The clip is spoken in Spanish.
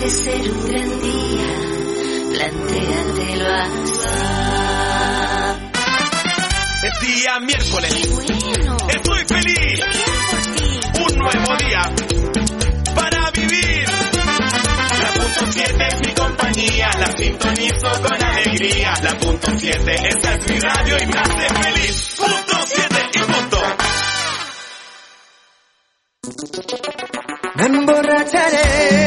Puede ser un gran día, plantéatelo así. Es día miércoles. ¡Qué bueno! Estoy feliz. Un nuevo día para vivir. La punto 7 es mi compañía, la sintonizo con alegría. La punto 7, esta es mi radio y me hace feliz. Punto 7 y punto. Me emborracharé